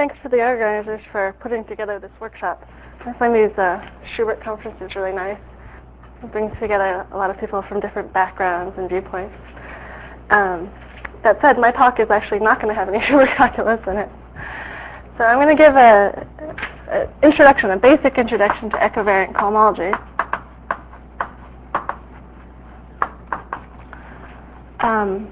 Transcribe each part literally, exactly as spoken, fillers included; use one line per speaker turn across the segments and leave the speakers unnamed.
thanks to the organizers for putting together this workshop. I find these uh, Schubert conferences really nice. It brings together a lot of people from different backgrounds and viewpoints. Um, that said, my talk is actually not going to have any Schubert calculus in it. So I'm going to give a, a introduction, a basic introduction to equivariant cohomology. Um,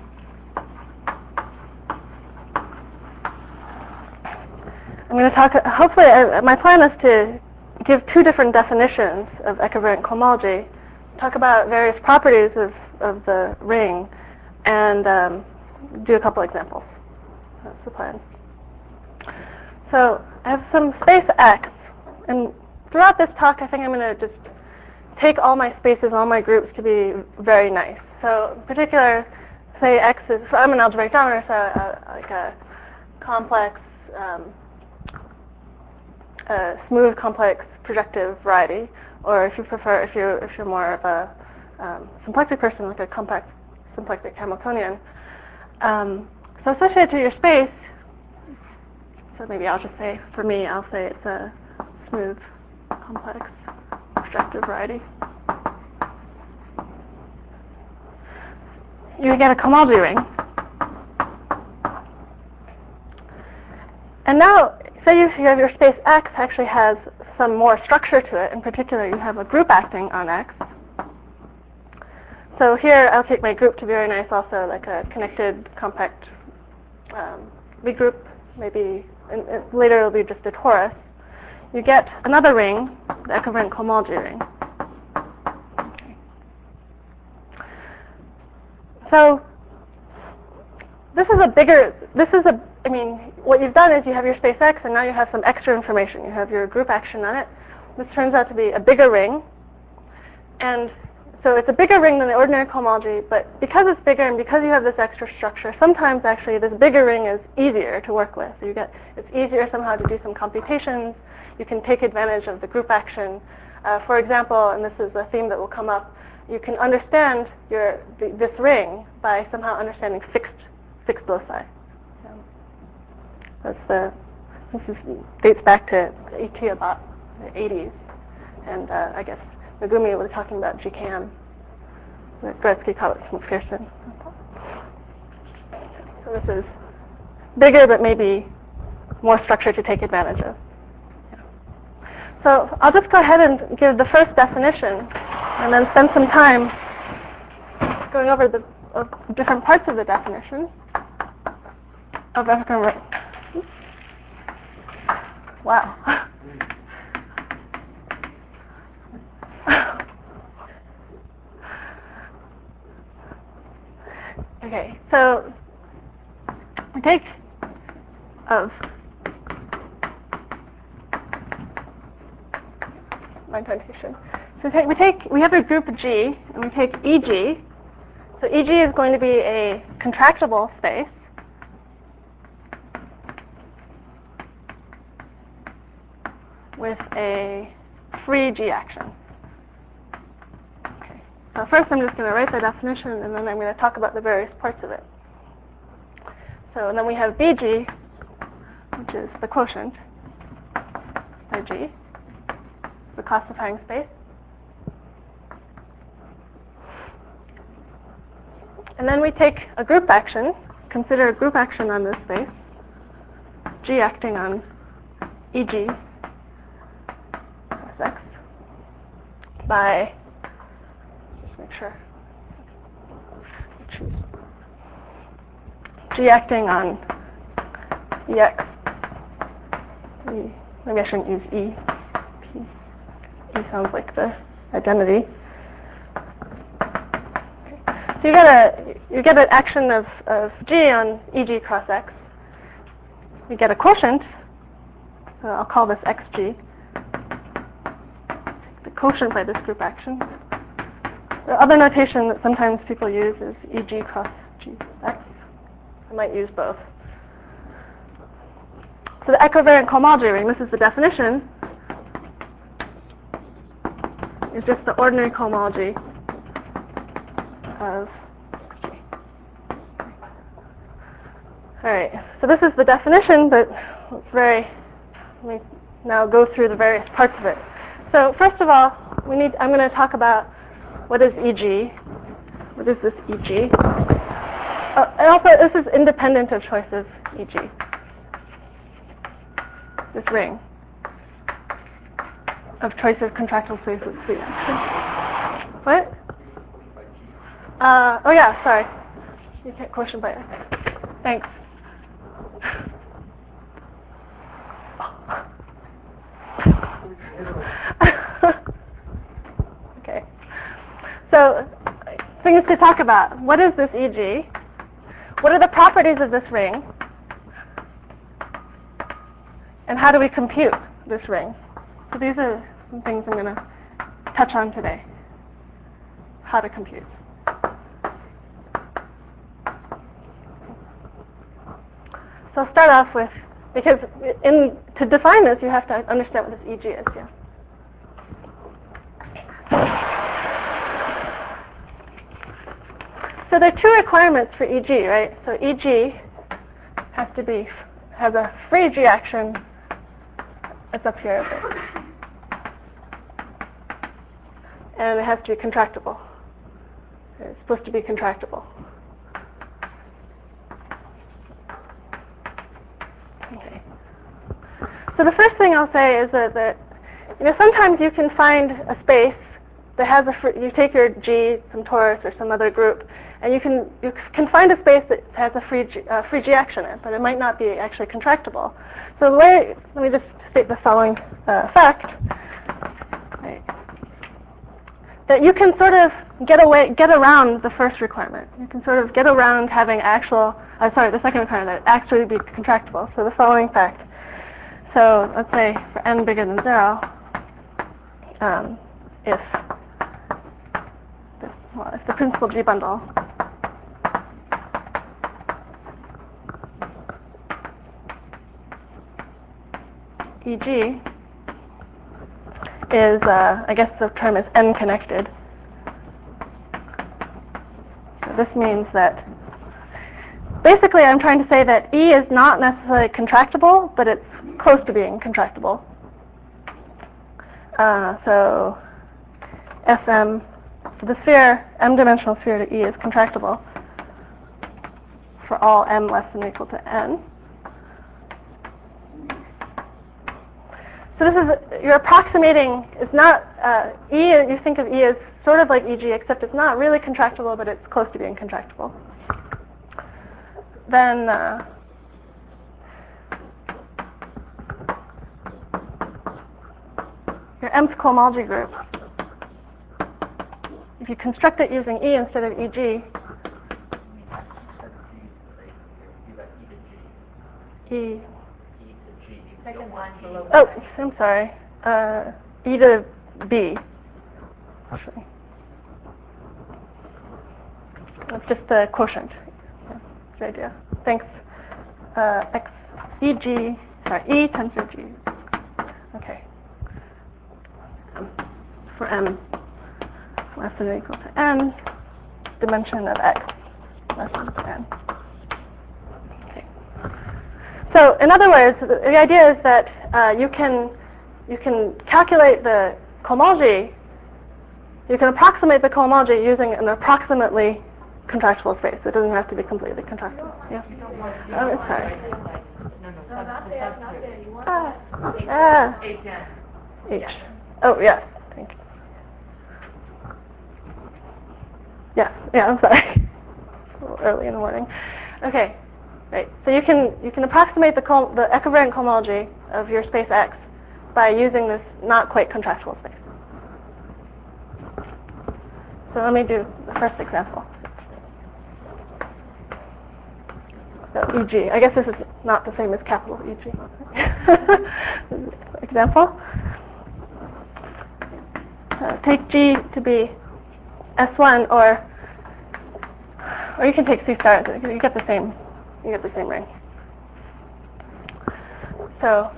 I'm going to talk, hopefully, uh, my plan is to give two different definitions of equivariant cohomology, talk about various properties of, of the ring, and um, do a couple examples. That's the plan. So I have some space X, and throughout this talk, I think I'm going to just take all my spaces, all my groups to be very nice. So in particular, say X is, so I'm an algebraic geometer, so uh, like a complex, um, a smooth, complex projective variety, or if you prefer, if you're if you're more of a um, symplectic person, like a complex symplectic Hamiltonian. Um, so associated to your space, so maybe I'll just say, for me, I'll say it's a smooth, complex projective variety. You get a cohomology ring. And now, say you, you have your space X actually has some more structure to it. In particular, you have a group acting on X. So here, I'll take my group to be very nice also, like a connected, compact um, Lie group. Maybe and, and later it'll be just a torus. You get another ring, the equivariant cohomology ring. Okay. So this is a bigger, this is a, I mean, what you've done is you have your space X, and now you have some extra information. You have your group action on it. This turns out to be a bigger ring. And so it's a bigger ring than the ordinary cohomology, but because it's bigger and because you have this extra structure, sometimes actually this bigger ring is easier to work with. So you get, it's easier somehow to do some computations. You can take advantage of the group action. Uh, for example, and this is a theme that will come up, you can understand your the, this ring by somehow understanding fixed fixed loci. So that's the this is dates back to E T about the eighties, and uh, I guess Megumi was talking about G C A M, Gretzky, Collins, McPherson. So this is bigger, but maybe more structure to take advantage of. So I'll just go ahead and give the first definition, and then spend some time going over the of different parts of the definition of equivariant. Wow. Okay, so we take of my notation. So we take, we take we have a group G, and we take E G. So E G is going to be a contractible space with a free G action. Okay. So first I'm just going to write the definition, and then I'm going to talk about the various parts of it. So and then we have B G, which is the quotient by G, the classifying space. And then we take a group action, consider a group action on this space, G acting on E G plus X by, just make sure, choose G acting on E X, E, maybe I shouldn't use E, P, E sounds like the identity. So you get a you get an action of, of G on E G cross X. You get a quotient. So I'll call this X G. The quotient by this group action. The other notation that sometimes people use is E G cross G X. I might use both. So the equivariant cohomology ring, this is the definition, is just the ordinary cohomology of G. All right, so this is the definition, but let's very, let me now go through the various parts of it. So first of all, we need, I'm going to talk about what is E G. What is this E G? Oh, and also, this is independent of choice of E G. This ring of choice of contractile space with free action. What? Uh, oh yeah, sorry. You can't question by X. Thanks. Okay. So, things to talk about. What is this E G? What are the properties of this ring? And how do we compute this ring? So these are some things I'm going to touch on today. How to compute. So I'll start off with, because in, to define this, you have to understand what this E G is. Yeah. So there are two requirements for E G, right? So E G has to be, has a free G action. It's up here. And it has to be contractible. It's supposed to be contractible. Okay. So the first thing I'll say is that, that you know, sometimes you can find a space that has a free, you take your G, some torus or some other group, and you can you can find a space that has a free G, uh, free G action in it, but it might not be actually contractible. So the way, let me just state the following uh, fact. Right. That you can sort of get away, get around the first requirement. You can sort of get around having actual, uh, sorry, the second requirement, that actually be contractible. So the following fact. So let's say for n bigger than zero, um, if, the, well, if the principal G bundle E G is, uh, I guess the term is n-connected. So this means that, basically I'm trying to say that E is not necessarily contractible, but it's close to being contractible. Uh, so Sm, so the sphere, m-dimensional sphere to E is contractible for all m less than or equal to n. So this is, you're approximating, it's not, uh, E, you think of E as sort of like E G, except it's not really contractible, but it's close to being contractible. Then, uh, your mth cohomology group, if you construct it using E instead of E G, E,
Second line below.
oh, I'm sorry, uh, E to B, actually. That's just the quotient. Yeah, that's the idea. Thanks. Uh, X, E G, sorry, E tensor G. Okay. For m less than or equal to n, dimension of X less than or equal to n. Okay. So in other words, the, the idea is that uh, you can you can calculate the cohomology, you can approximate the cohomology using an approximately contractible space. It doesn't have to be completely contractible. Yeah. Oh, sorry.
No, no, not there, not there. You want
Ah, ah.
H N.
H. Oh, yes. Thank you. Yes. Yeah. I'm sorry. A little early in the morning. Okay. Right. So you can you can approximate the col the equivariant cohomology of your space X by using this not quite contractible space. So let me do the first example. So E G. I guess this is not the same as capital E G. Example. Uh, take G to be S one, or or you can take C star. You get the same. You get the same ring. So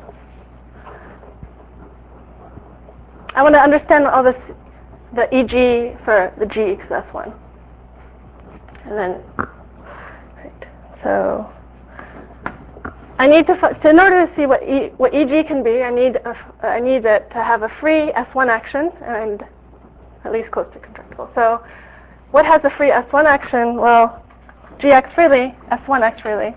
I want to understand all this, the E G for the G equals S one, and then right. So I need to, to in order to see what e, what E G can be, I need a, I need it to have a free S one action and at least close to contractible. So, what has a free S one action? Well, G X freely, S one X freely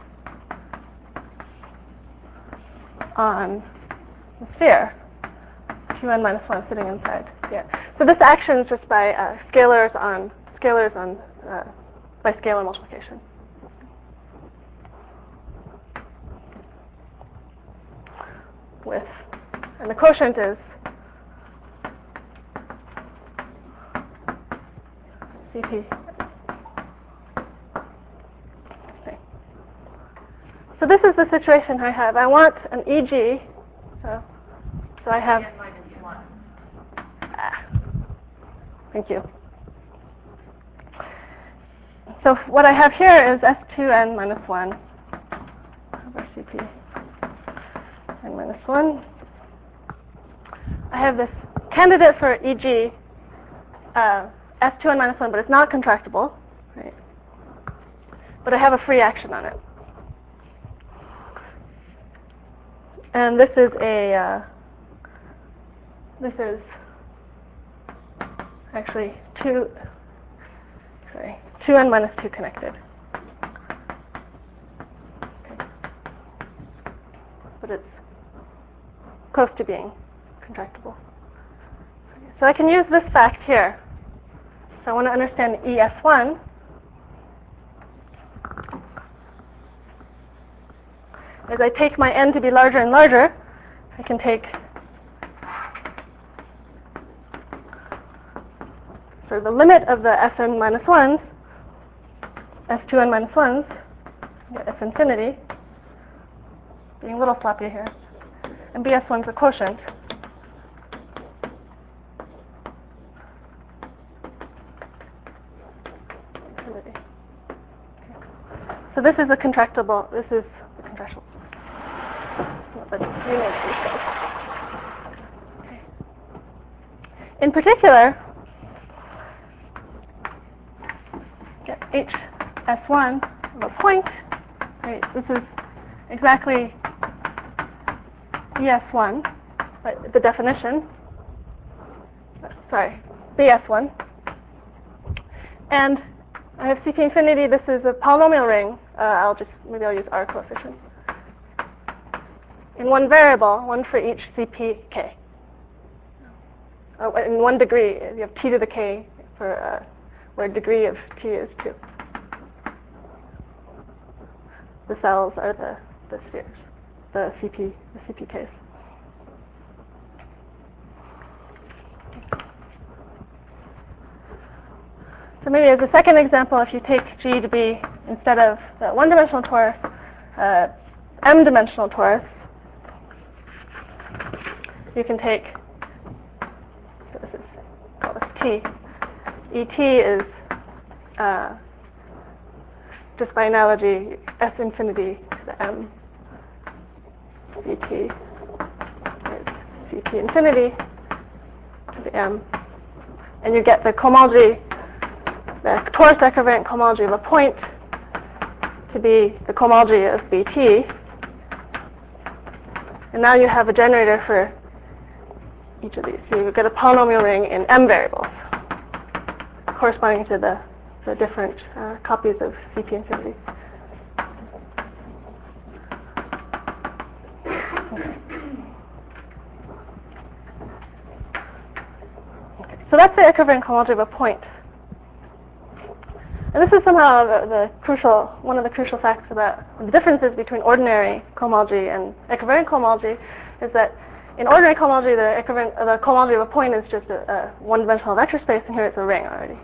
on the sphere, two n minus one sitting inside here. So this action is just by uh, scalars on scalars on uh, by scalar multiplication. With, and the quotient is C P. Okay. So this is the situation I have. I want an E G. So, so I have. Ah, thank you. So what I have here is S two n minus one over C P n minus one. I have this candidate for E G, uh, S two n minus one, but it's not contractible, right? But I have a free action on it. And this is a, uh, this is actually two, sorry, two n minus two connected. Okay. But it's close to being contractible. Okay. So I can use this fact here. So I want to understand E S one. As I take my n to be larger and larger, I can take so the limit of the Sn minus ones, S two n minus ones, S infinity, being a little sloppy here, and B S one's a quotient. Infinity. Okay. So this is a contractible, this is the contractible. But you know these guys. Okay. In particular, get H S one of a point. Right, this is exactly E S one, but the definition. Sorry, B S one. And I have C P infinity. This is a polynomial ring. Uh, I'll just maybe I'll use R coefficients. In one variable, one for each C P k. Oh, in one degree, you have t to the k for uh, where degree of t is two. The cells are the, the spheres, the C P, the C P ks. So maybe as a second example, if you take G to be, instead of the one-dimensional torus, uh, m-dimensional torus, you can take, so this is, call this T. Et is, uh, just by analogy, S infinity to the m. Ct is Ct infinity to the m. And you get the cohomology, the torus equivariant cohomology of a point to be the cohomology of Bt. And now you have a generator for each of these. So you get a polynomial ring in m variables corresponding to the, the different uh, copies of C P infinity. Okay. So that's the equivariant cohomology of a point. And this is somehow the, the crucial, one of the crucial facts about the differences between ordinary cohomology and equivariant cohomology is that in ordinary cohomology, the, equivariant, the cohomology of a point is just a, a one-dimensional vector space, and here it's a ring already.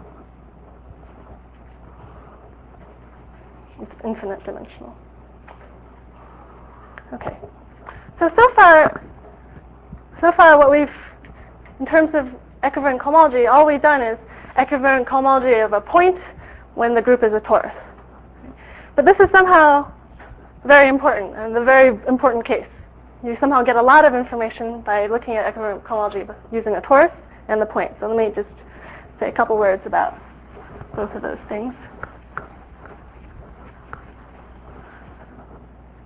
It's infinite dimensional. Okay. So, so far, so far what we've, in terms of equivariant cohomology, all we've done is equivariant cohomology of a point when the group is a torus. But this is somehow very important, and a very important case. You somehow get a lot of information by looking at equivariant cohomology using a torus and the point. So let me just say a couple words about both of those things.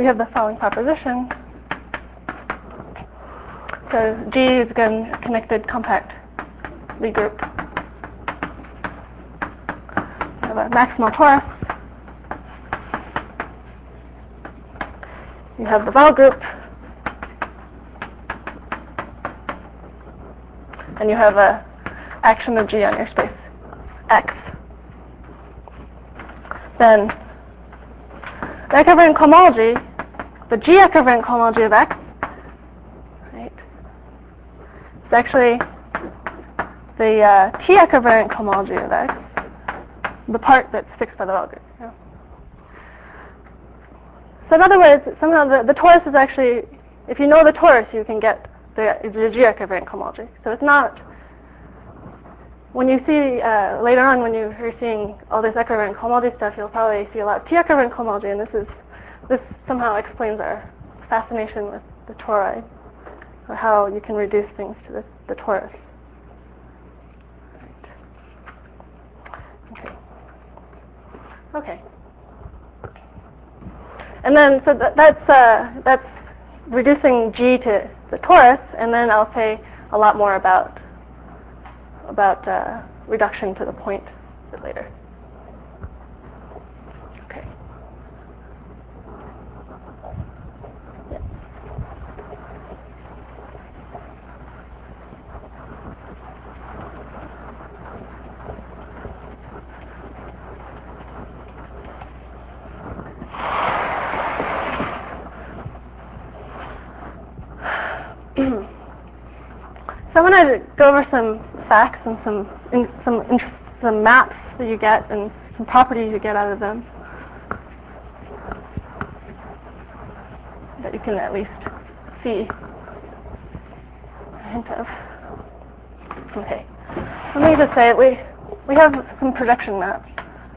we have the following proposition. So G is again a connected compact Lie group. We have a maximal torus. You have the Wall group. And you have a action of G on your space X. Then the equivariant cohomology, the G equivariant cohomology of X, right? It's actually the uh, T equivariant cohomology of X, the part that's fixed by the Wall group. Yeah. So in other words, somehow the, the torus is actually, if you know the torus, you can get the, the G equivariant cohomology. So it's not, when you see uh, later on when you're seeing all this equivariant cohomology stuff, you'll probably see a lot of T equivariant cohomology, and this is this somehow explains our fascination with the tori, or how you can reduce things to the, the torus. Right. Okay. Okay. And then so that, that's uh, that's reducing G to the torus, and then I'll say a lot more about about uh, reduction to the point a bit later. Okay. Yeah. So I'm going to go over some facts and some in, some in, some maps that you get and some properties you get out of them that you can at least see a hint of. Okay. Let me just say it. We we have some projection maps.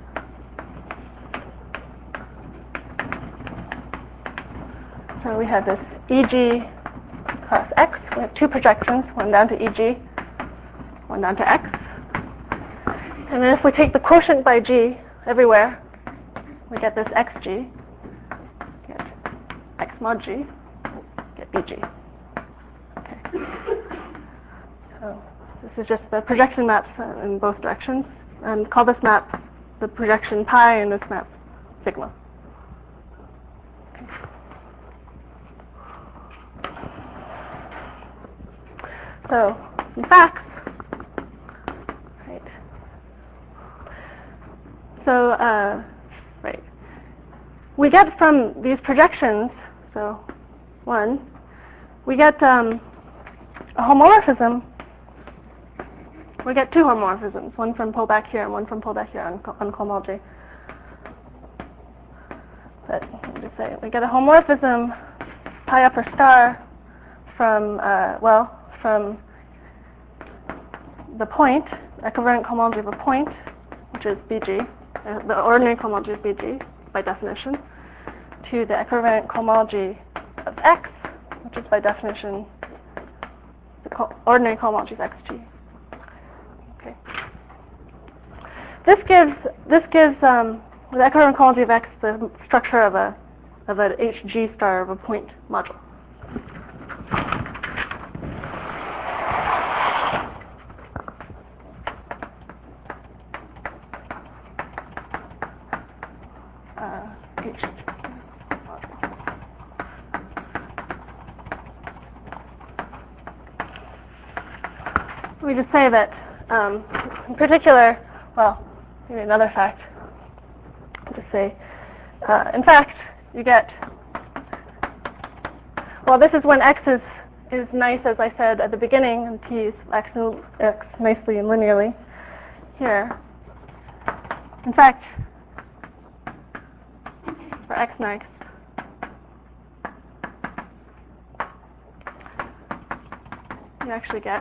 So we have this E G cross X. We have two projections, one down to E G, one down to X. And then if we take the quotient by G everywhere, we get this X G, get X mod G, get B G. Okay. So this is just the projection maps in both directions. And call this map the projection pi and this map sigma. So, some facts. Right. So, uh, right. We get from these projections, so one, we get um, a homomorphism. We get two homomorphisms, one from pullback here and one from pullback here on, on cohomology. But let me just say, we get a homomorphism pi upper star from, uh, well, from the point, equivariant cohomology of a point, which is B G, uh, the ordinary cohomology of B G by definition, to the equivariant cohomology of X, which is by definition the co ordinary cohomology of X G. Okay. This gives this gives um, the equivariant cohomology of X the structure of a of an H G star of a point module. We just say that, um, in particular, well, maybe another fact. Just say, uh, in fact, you get. Well, this is when X is is nice, as I said at the beginning, and T is X, and X nicely and linearly. Here, in fact, for X nice, you actually get.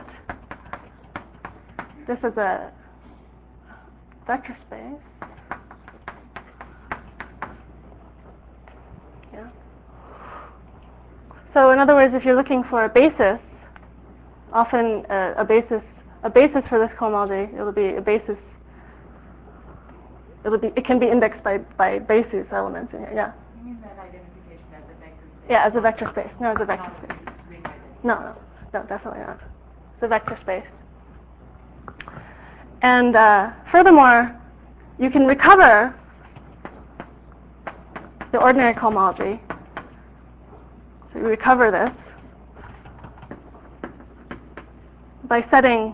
This is a vector space. Yeah. So in other words, if you're looking for a basis, often uh, a basis a basis for this cohomology, it'll be a basis. It'll be it can be indexed by by basis elements in here. Yeah.
You mean that identification as a
Yeah, as a vector space. No, as a vector space. No, no, no, definitely not. It's a vector space. And uh, furthermore, you can recover the ordinary cohomology. So you recover this by setting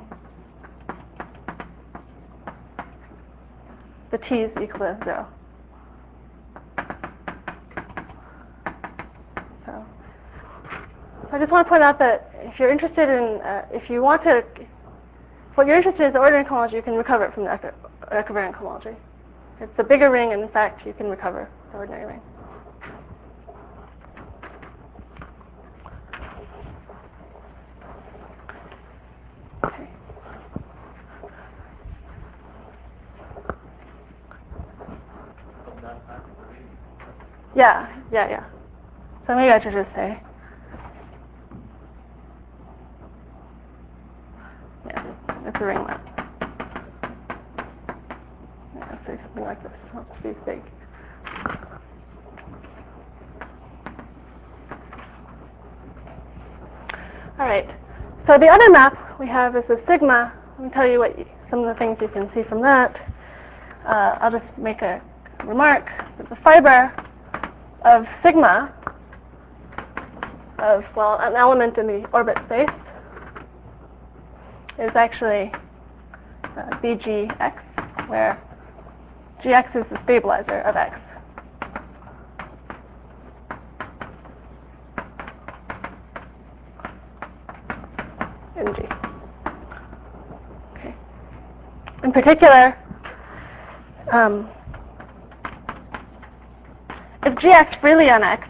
the t's equal to zero. So, so I just want to point out that if you're interested in, uh, if you want to, what you're interested in is the ordinary cohomology, you can recover it from the equivariant cohomology. It's a bigger ring, and in fact, you can recover the ordinary ring. Okay. Yeah, yeah, yeah. So maybe I should just say, yeah, it's a ring map. Yeah, say something like this. Let's be big. All right. So the other map we have is the sigma. Let me tell you what you, some of the things you can see from that. Uh, I'll just make a remark that the fiber of sigma of, well, an element in the orbit space is actually uh, B G X, where G X is the stabilizer of X. In G. Okay. In particular, um, if G acts freely on X,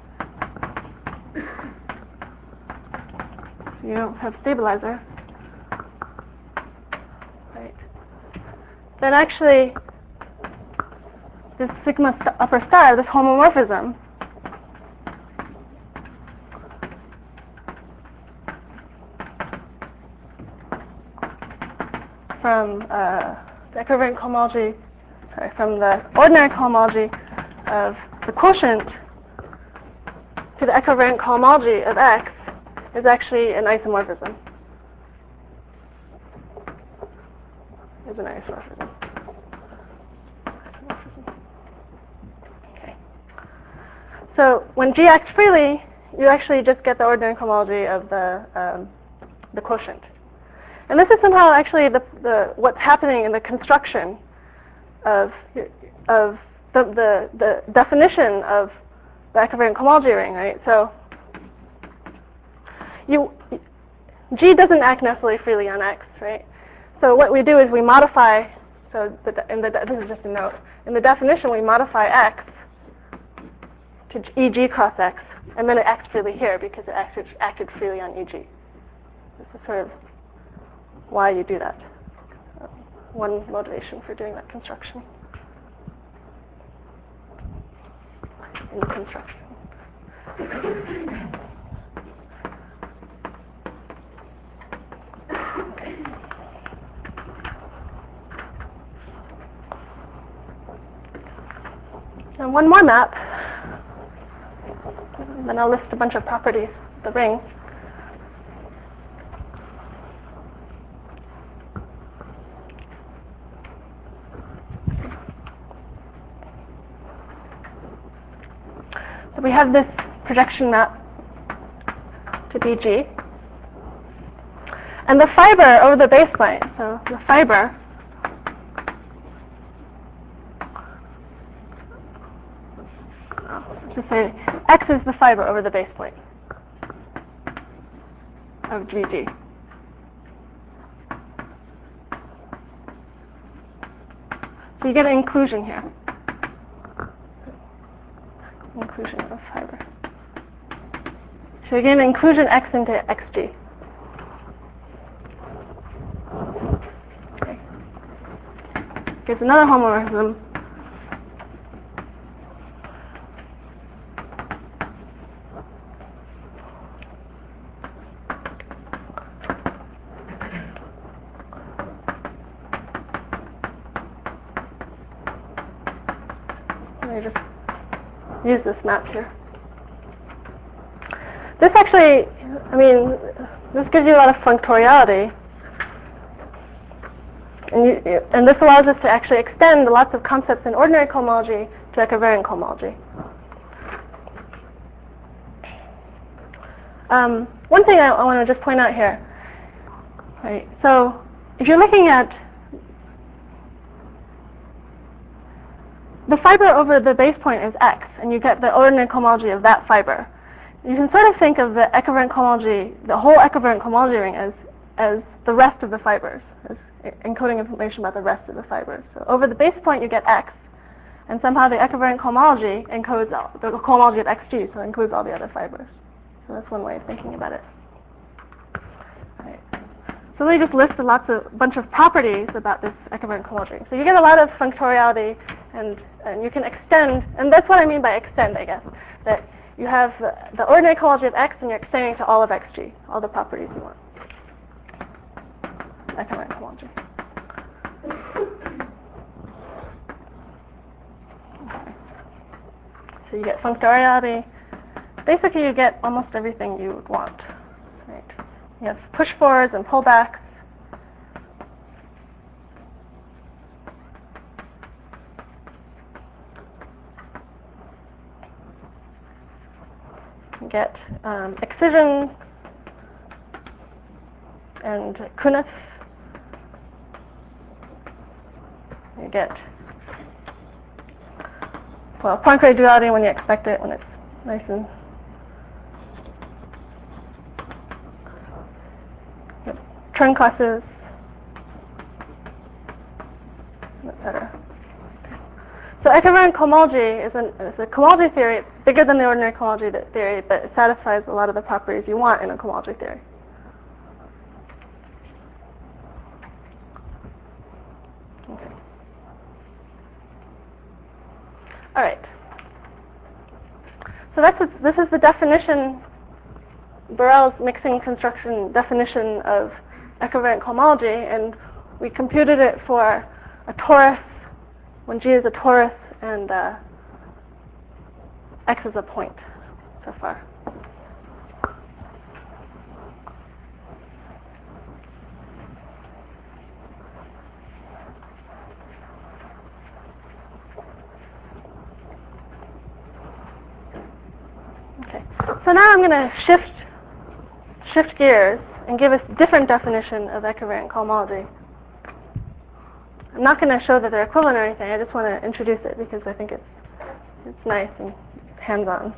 you don't have stabilizer, right? Then actually, this sigma st upper star, this homomorphism, from uh, the equivariant cohomology, sorry, from the ordinary cohomology of the quotient to the equivariant cohomology of X is actually an isomorphism. Is an isomorphism. isomorphism. Okay. So when G acts freely, you actually just get the ordinary cohomology of the um, the quotient. And this is somehow actually the, the what's happening in the construction of of the the, the definition of the equivariant cohomology ring, right? So you G doesn't act necessarily freely on X, right? So what we do is we modify. So the, in the, this is just a note. In the definition, we modify X to E G cross X, and then it acts freely here because it acted acted freely on E G. This is sort of why you do that. Uh, one motivation for doing that construction. In the construction. Okay. And one more map, and then I'll list a bunch of properties of the ring. So we have this projection map to B G. And the fiber over the base plane, so the fiber oh, let's just say X is the fiber over the base plane of G G. So you get an inclusion here. Inclusion of fiber. So you get an inclusion X into X G. Okay. Here's another homomorphism. Let me just use this map here. this actually, I mean, this gives you a lot of functoriality. And, you, and this allows us to actually extend lots of concepts in ordinary cohomology to equivariant cohomology. Um, one thing I, I want to just point out here, right? So if you're looking at the fiber over the base point is X, and you get the ordinary cohomology of that fiber. You can sort of think of the equivariant cohomology, the whole equivariant cohomology ring, as as the rest of the fibers, as encoding information about the rest of the fibers. So over the base point you get X, and somehow the equivariant cohomology encodes all, the cohomology of X G, so it includes all the other fibers. So that's one way of thinking about it. Right. So they just listed lots of bunch of properties about this equivariant cohomology. So you get a lot of functoriality, and and you can extend, and that's what I mean by extend, I guess, that you have the, the ordinary cohomology of X, and you're extending to all of X G, all the properties you want. Equivariant cohomology. Okay. So you get functoriality. Basically, you get almost everything you would want. Right? You have push forwards and pullbacks. You get um, excision and Kunev. You get, well, Poincare duality when you expect it, when it's nice and turn classes, et cetera. So equivariant cohomology is, an, is a cohomology theory. It's bigger than the ordinary cohomology theory, but it satisfies a lot of the properties you want in a cohomology theory. Okay. All right. So that's a, this is the definition, Borel's mixing construction definition of equivariant cohomology, and we computed it for a torus when G is a torus and uh, X is a point so far. Okay, so now I'm going to shift shift gears and give a different definition of equivariant cohomology. I'm not going to show that they're equivalent or anything. I just want to introduce it because I think it's it's nice and hands-on.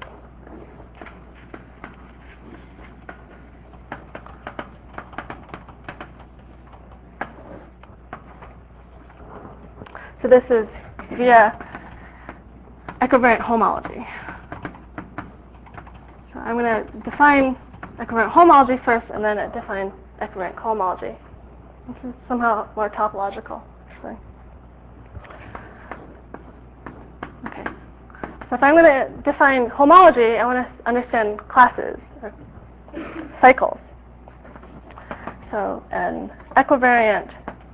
So this is via equivariant homology. So I'm going to define equivariant homology first, and then define equivariant cohomology. This is somehow more topological, actually. Okay. So if I'm going to define homology, I want to understand classes, or cycles. So an equivariant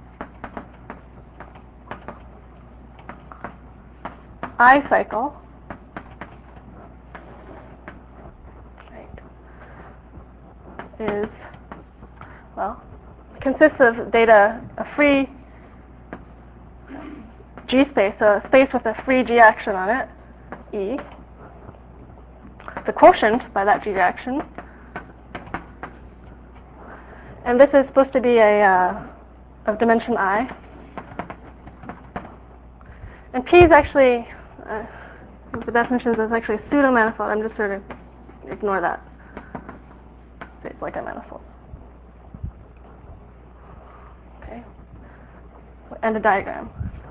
I cycle right, is, well, consists of data, a free G space, so a space with a free G action on it, E, the quotient by that G action, and this is supposed to be a uh, of dimension I, and P is actually, uh, the definition is actually a pseudo-manifold. I'm just sort of ignore that. It's like a manifold. Okay, and a diagram.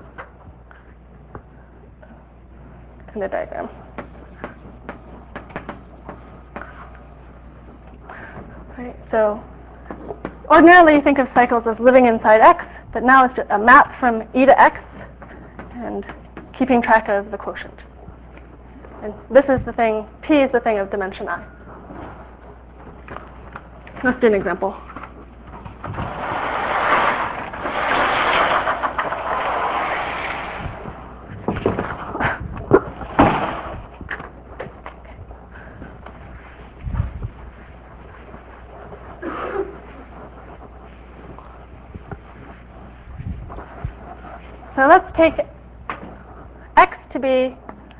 And a diagram. Right. So ordinarily you think of cycles as living inside X, but now it's a map from E to X and keeping track of the quotient. And this is the thing, P is the thing of dimension I. Let's do an example. So let's take X to be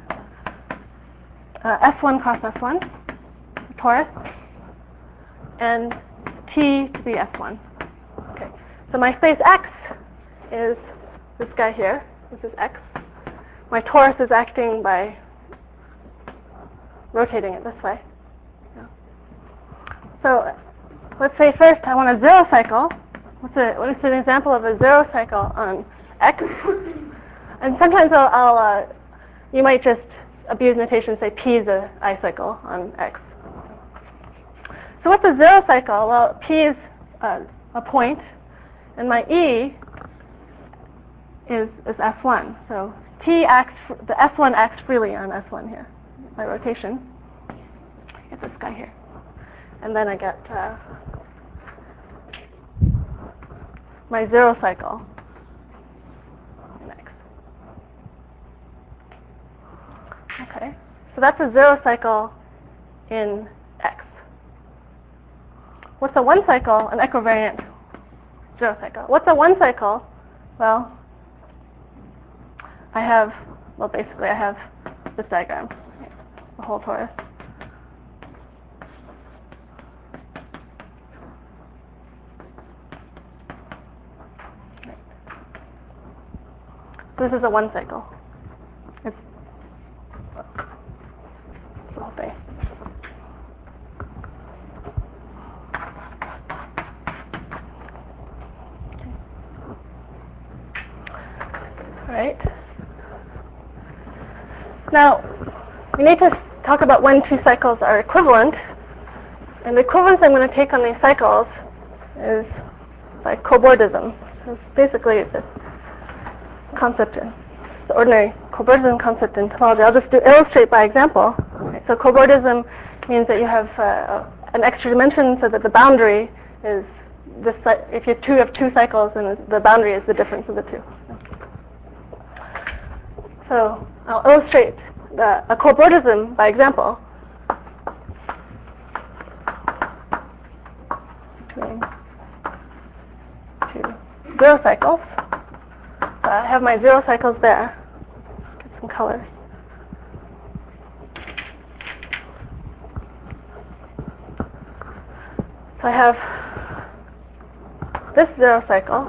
uh, S one cross S one, torus, and T to be S one. Okay. So my space X is this guy here. This is X. My torus is acting by rotating it this way. Yeah. So let's say first I want a zero cycle. What's a, what is an example of a zero cycle on X? And sometimes I'll, I'll uh, you might just abuse notation, say P is a I cycle on X. So what's a zero cycle? Well, P is uh, a point, and my E is, is S one. So T acts, the S one acts freely on S one here, by rotation. Get this guy here. And then I get uh, my zero cycle in X. Okay, so that's a zero cycle in X. What's a one cycle? An equivariant zero cycle. What's a one cycle? Well, I have, well, basically I have this diagram, the whole torus. So this is a one cycle. It's the whole thing. All right. Now, we need to talk about when two cycles are equivalent. And the equivalence I'm going to take on these cycles is by cobordism. So it's basically this concept, in, the ordinary cobordism concept in topology. I'll just do illustrate by example. Okay, so cobordism means that you have uh, an extra dimension so that the boundary is this. If you have two, you have two cycles, and the boundary is the difference of the two. So I'll illustrate the, a cobordism by example between two zero cycles. So I have my zero cycles there. Get some colors. So I have this zero cycle.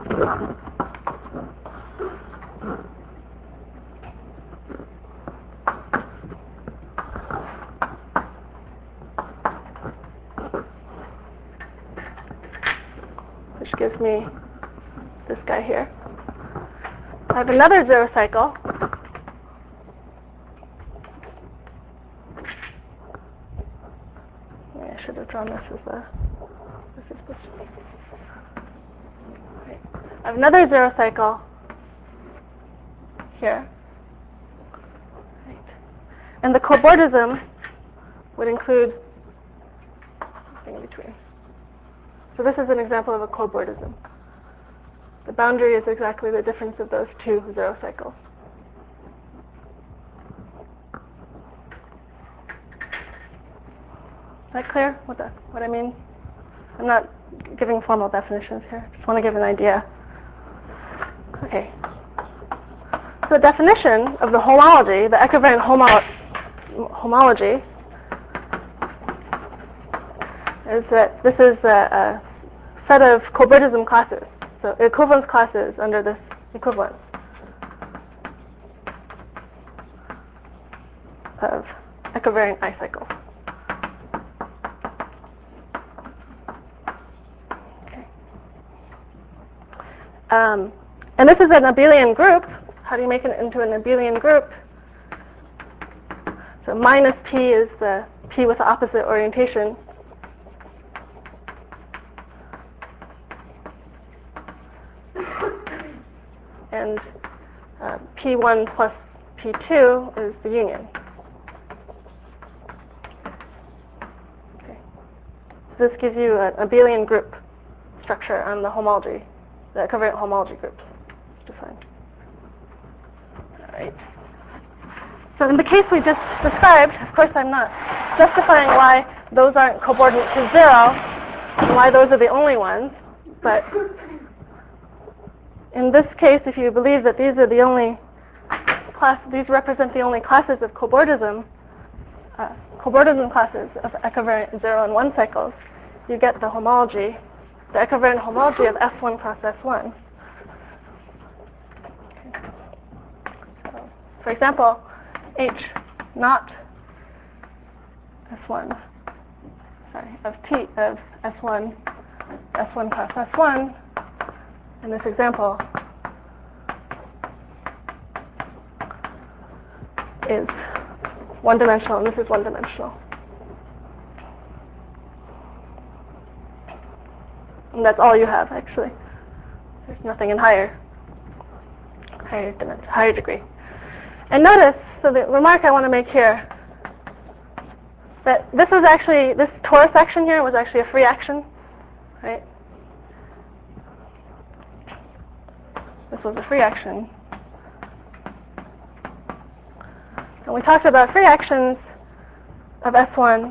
Which gives me this guy here. I have another zero cycle. Maybe I should have drawn this as a. This is supposed to be. Right. I have another zero cycle here. Right. And the cobordism would include something in between. So this is an example of a cobordism. The boundary is exactly the difference of those two zero cycles. Is that clear what, the, what I mean? I'm not giving formal definitions here. I just want to give an idea. Okay. So the definition of the homology, the equivariant homo homology, is that this is a, a set of cobordism classes. So equivalence classes under this equivalence of equivariant I cycles. Okay. Um, and this is an abelian group. How do you make it into an abelian group? So minus P is the P with the opposite orientation. And uh, P one plus P two is the union. Okay. So this gives you an abelian group structure on the homology, the covariant homology groups defined. All right. So in the case we just described, of course I'm not justifying why those aren't coordinate to zero and why those are the only ones, but in this case, if you believe that these are the only class, these represent the only classes of cobordism, uh, cobordism classes of equivariant zero and one cycles, you get the homology, the equivariant homology of S one cross S one. So, for example, H not S one, sorry, of T of S one, S one cross S one, in this example, is one-dimensional, and this is one-dimensional. And that's all you have, actually. There's nothing in higher, higher dimension, higher degree. And notice, so the remark I want to make here, that this is actually, this torus action here was actually a free action, right? This was a free action. And we talked about free actions of S one,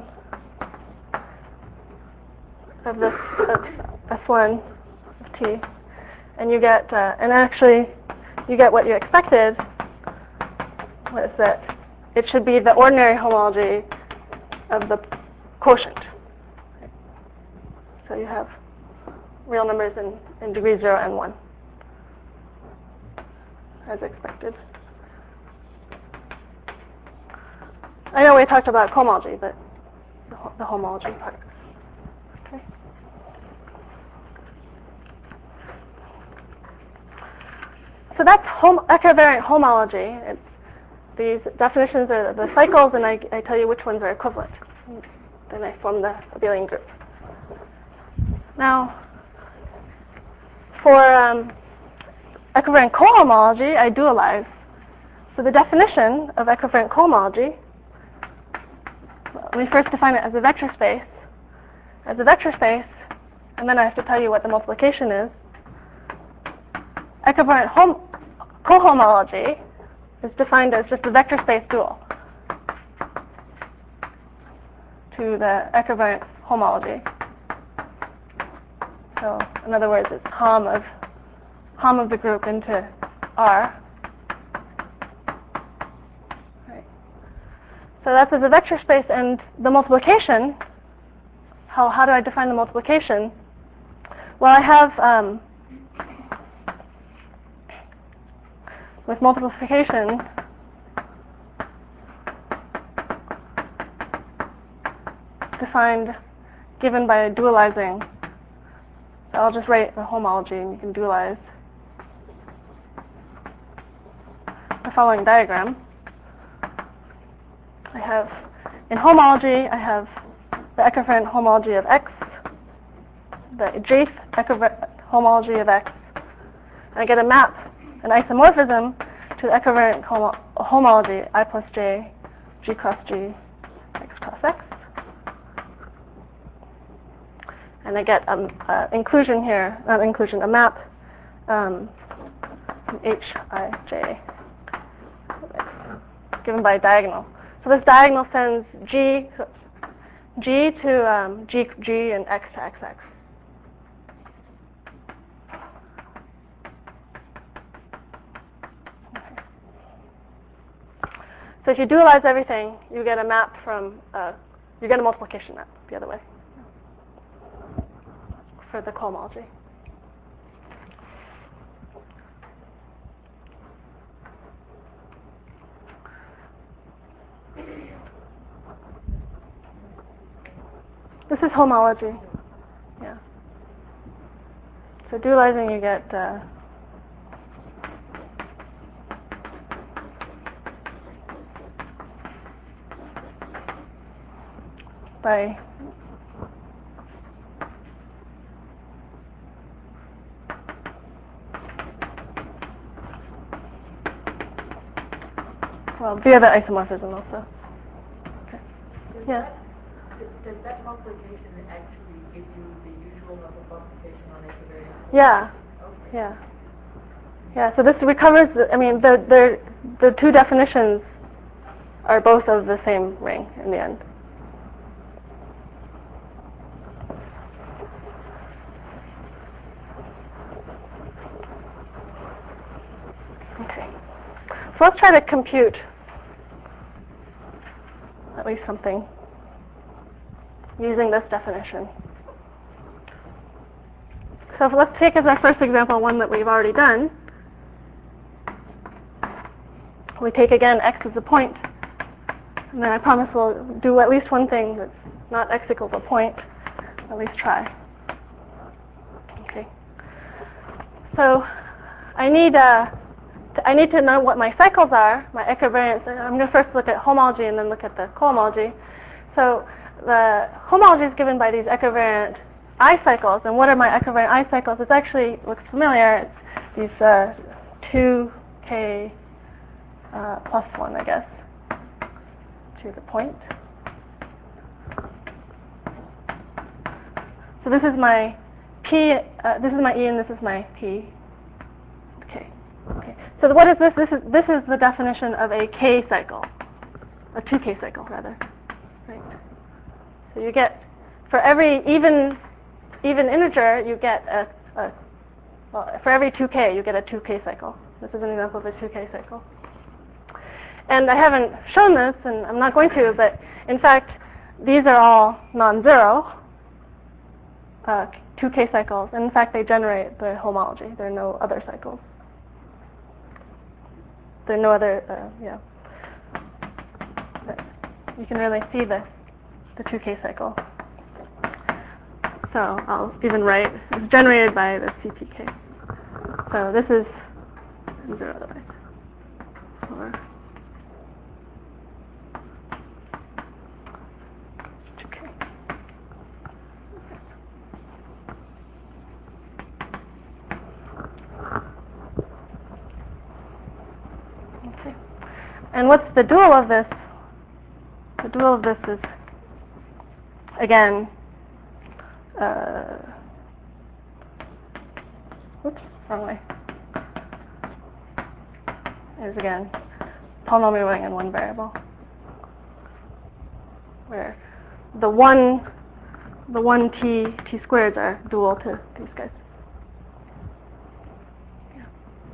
of this, of S one of T, and you get, uh, and actually, you get what you expected, was that it should be the ordinary homology of the quotient. So you have real numbers in, in degree zero and one, as expected. I know we talked about cohomology, but the, the homology part. Okay. So that's hom equivariant homology. It's, these definitions are the cycles, and I, I tell you which ones are equivalent. Then I form the abelian group. Now, for um, equivariant cohomology, I dualize. So the definition of equivariant cohomology, let me first define it as a vector space. As a vector space, and then I have to tell you what the multiplication is. Equivariant hom cohomology is defined as just a vector space dual to the equivariant homology. So, in other words, it's hom of hom of the group into R. Right. So that's as a vector space, and the multiplication. How how do I define the multiplication? Well, I have um, with multiplication, defined, given by dualizing. So I'll just write the homology, and you can dualize the following diagram. I have, in homology, I have the equivariant homology of X, the Jth equivariant homology of X, and I get a map, an isomorphism to the equivariant homo homology I plus J, G cross G, X cross X. And I get an um, uh, inclusion here, not inclusion, a map um, H I J, given by a diagonal. So this diagonal sends G, G to um, G, G and X to X X. So if you dualize everything, you get a map from, uh, you get a multiplication map the other way for the cohomology. This is homology. Yeah. So dualizing, you get uh, by well via the isomorphism also. Okay. Yeah.
Does, does that multiplication actually give you the usual multiplication on equivariant?
Yeah.
Okay.
Yeah. Yeah. So this recovers. The, I mean, the the the two definitions are both of the same ring in the end. So let's try to compute at least something using this definition. So let's take as our first example one that we've already done. We take again x as a point, and then I promise we'll do at least one thing that's not x equals a point, at least try. Okay. So I need uh, I need to know what my cycles are, my equivariance. I'm going to first look at homology and then look at the cohomology. So the homology is given by these equivariant I cycles, and what are my equivariant I cycles? It actually looks familiar. It's these uh, two k uh, plus one, I guess, to the point. So this is my p. Uh, this is my e, and this is my p. Okay. Okay. So what is this? This is this is the definition of a k cycle, a two k cycle rather. Right. So you get for every even even integer, you get a, a well, for every two k, you get a two k cycle. This is an example of a two k cycle. And I haven't shown this, and I'm not going to, but in fact, these are all non-zero uh, two k cycles. And in fact, they generate the homology. There are no other cycles. There are no other, uh, yeah. But you can really see the, the two k cycle. So I'll even write, it's generated by the C P K. So this is zero otherwise. Or two k. Okay. And what's the dual of this? The dual of this is, again, Uh, oops, wrong way. Is again polynomial in one variable, where the one, the one t t squareds are dual to these guys. Yeah.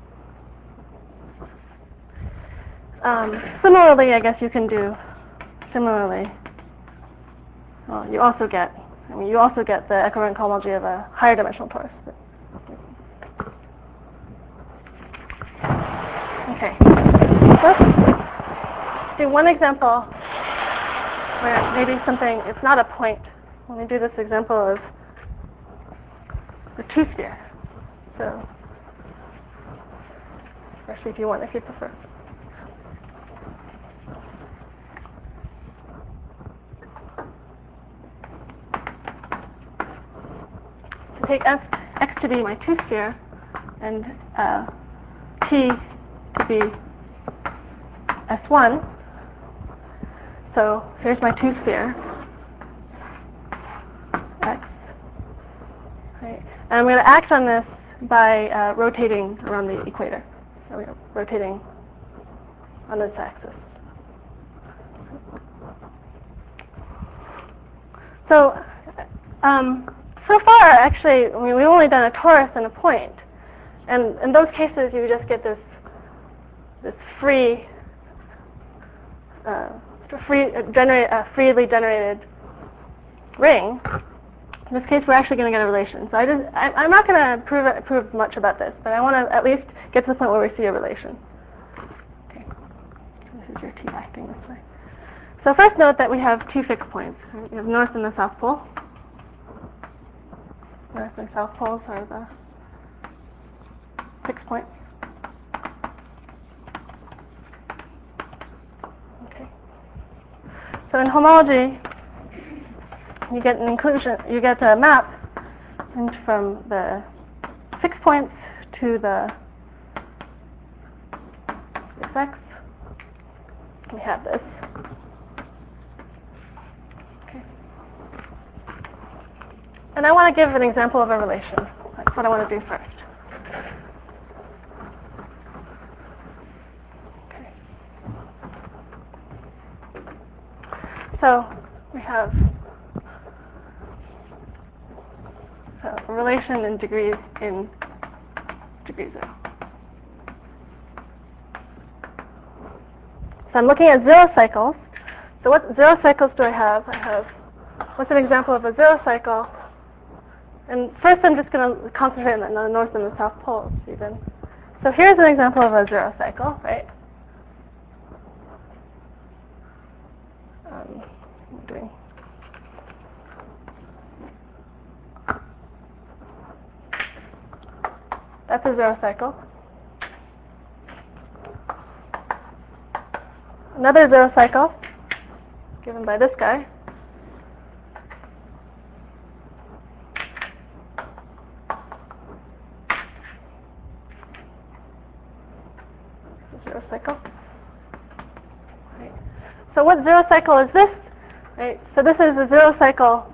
Um, similarly, I guess you can do similarly. Well, you also get. I mean, you also get the equivariant cohomology of a higher dimensional torus. Okay. Let's do one example where maybe something, it's not a point. Let me do this example of the two-sphere. So, actually, if you want, if you prefer. Take f, x to be my two-sphere, and uh, t to be S one. So here's my two-sphere, x. Right. And I'm going to act on this by uh, rotating around the equator. So we're rotating on this axis. So, um, So far, actually, I mean, we've only done a torus and a point, and in those cases, you just get this this free, uh, free uh, generate uh, freely generated ring. In this case, we're actually going to get a relation. So I just, I, I'm not going to prove it, prove much about this, but I want to at least get to the point where we see a relation. Okay, this is your t acting this way. So first, note that we have two fixed points. We have north and the south pole. North and south poles are the fixed points. Okay. So in homology, you get an inclusion. You get a map and from the fixed points to the this x. We have this. And I want to give an example of a relation. That's what I want to do first. Okay. So we have so a relation in degrees in degree zero. So I'm looking at zero cycles. So what zero cycles do I have? I have, what's an example of a zero cycle? And first I'm just going to concentrate on the north and the south poles even. So here's an example of a zero cycle, right? Um, what am I doing? That's a zero cycle. Another zero cycle given by this guy. Zero cycle. Right. So what zero cycle is this? Right. So this is a zero cycle.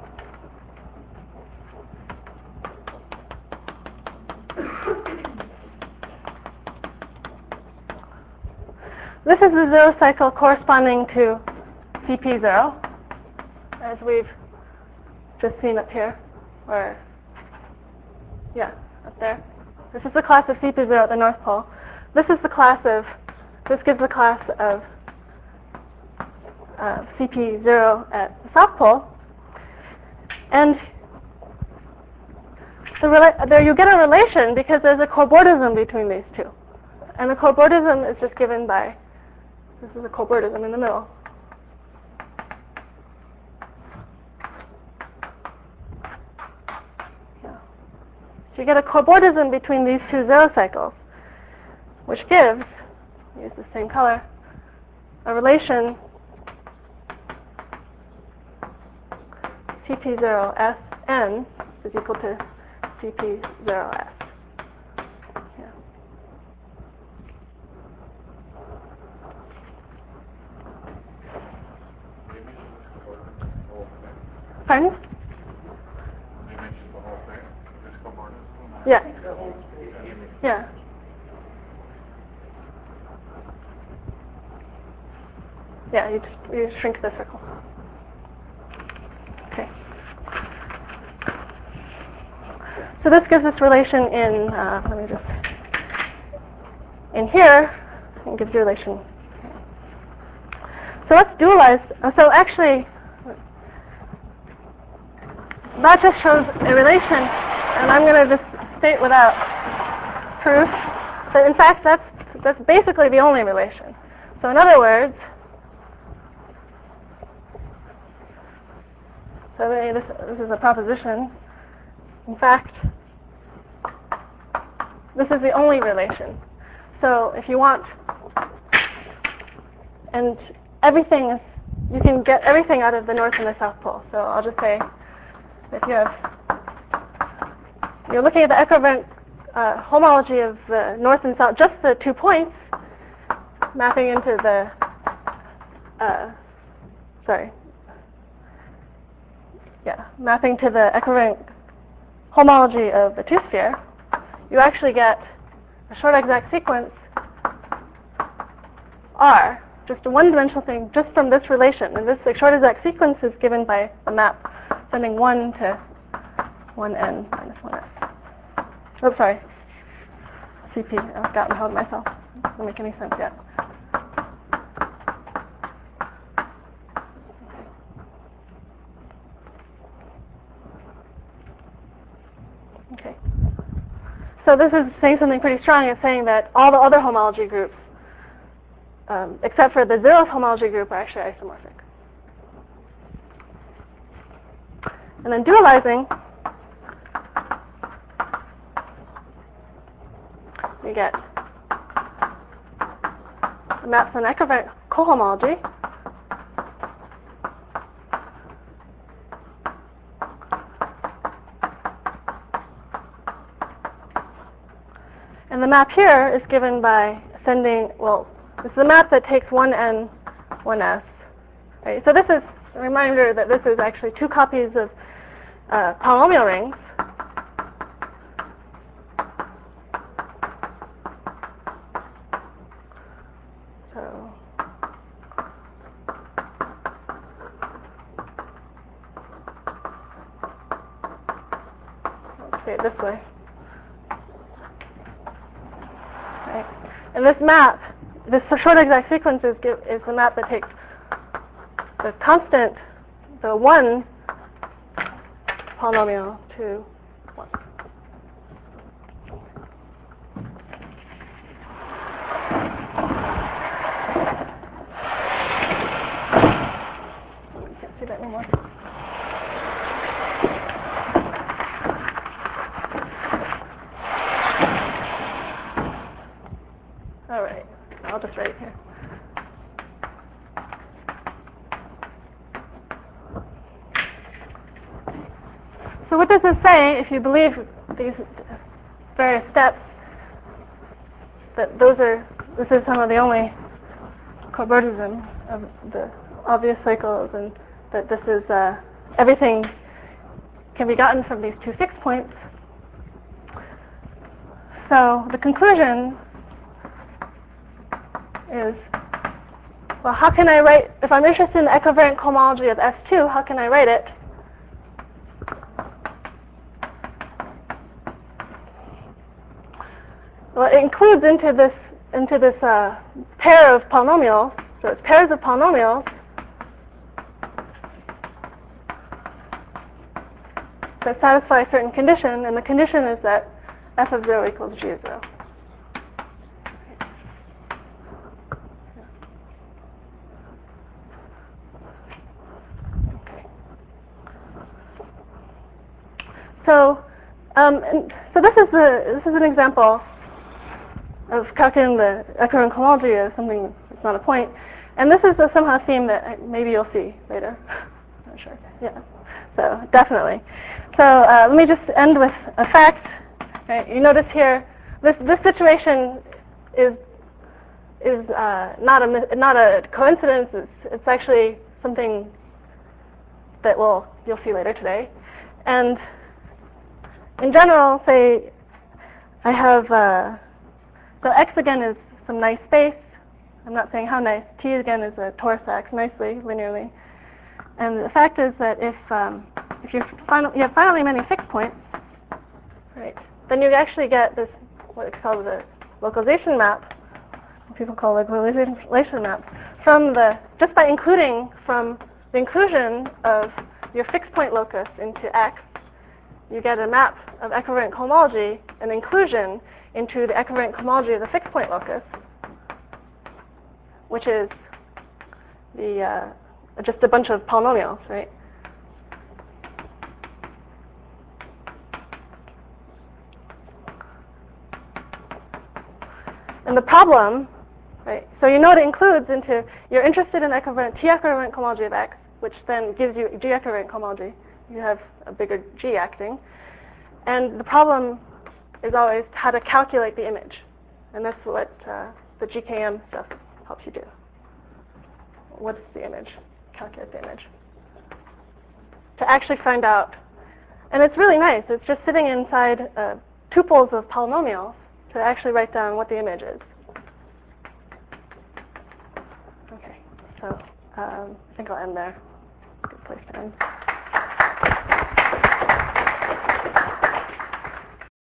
This is the zero cycle corresponding to C P zero, as we've just seen up here, or yeah, up there. This is the class of C P zero at the North Pole. This is the class of, this gives the class of uh, C P zero at the South Pole. And the rela there you get a relation because there's a cobordism between these two. And the cobordism is just given by, this is a cobordism in the middle. Yeah. So you get a cobordism between these two zero cycles, which gives, use the same color, a relation C P zero S N is equal to C P zero S. Yeah. Pardon?
You mentioned the whole thing, this cobordism?
Yeah. Yeah. Yeah, you, just, you shrink the circle. Okay. So this gives us relation in, uh, let me just, in here, and gives you relation. So let's dualize. So actually, that just shows a relation, and I'm going to just state without proof that in fact that's, that's basically the only relation. So in other words, so this, this is a proposition. In fact, this is the only relation. So if you want, and everything is, you can get everything out of the North and the South Pole. So I'll just say, if you have, you're looking at the equivalent uh, homology of the North and South, just the two points, mapping into the, uh, sorry, yeah, mapping to the equivalent homology of the two-sphere, you actually get a short exact sequence R, just a one-dimensional thing, just from this relation. And this short exact sequence is given by a map sending one to one n minus one s. Oh, sorry. C P. I've gotten held myself. Doesn't make any sense yet. Okay. So this is saying something pretty strong. It's saying that all the other homology groups, um, except for the zeroth homology group, are actually isomorphic. And then dualizing, we get the maps on equivalent cohomology. And the map here is given by sending, well, this is a map that takes one n, one s. Right? So this is a reminder that this is actually two copies of uh, polynomial rings. So let's say it this way. Right. And this map this short exact sequence is, give, is the map that takes the constant, the one polynomial to one. You can't see that anymore. All right, I'll just write it here. So what does this say if you believe these various steps, that those are, this is some of the only cobordism of the obvious cycles, and that this is, uh, everything can be gotten from these two fixed points. So the conclusion is, well, how can I write, if I'm interested in the equivariant cohomology of S two, how can I write it? Well, it includes into this into this uh, pair of polynomials, so it's pairs of polynomials that satisfy a certain condition, and the condition is that f of zero equals g of zero. Okay. So, um, and so this is the this is an example of calculating the equivariant cohomology of something that's not a point, and this is a, somehow a theme that maybe you'll see later. Not sure. Yeah. So definitely. So uh, let me just end with a fact. Right. You notice here, this this situation is is uh, not a not a coincidence. It's it's actually something that will you'll see later today. And in general, say I have uh, so X again is some nice space. I'm not saying how nice. T again is a torus X nicely linearly. And the fact is that if um, if you final, you have finally many fixed points, right? Then you actually get this, what is called the localization map, what people call localization map, from the, just by including from the inclusion of your fixed point locus into X, you get a map of equivariant cohomology, an inclusion into the equivariant cohomology of the fixed point locus, which is the, uh, just a bunch of polynomials, right? And the problem, right, so you know what it includes into, you're interested in equivariant, T equivariant cohomology of X, which then gives you G equivariant cohomology. You have a bigger G acting. And the problem is always how to calculate the image. And that's what uh, the G K M stuff helps you do. What is the image? Calculate the image. To actually find out. And it's really nice. It's just sitting inside uh, tuples of polynomials to actually write down what the image is. Okay, so um, I think I'll end there. Good place to end.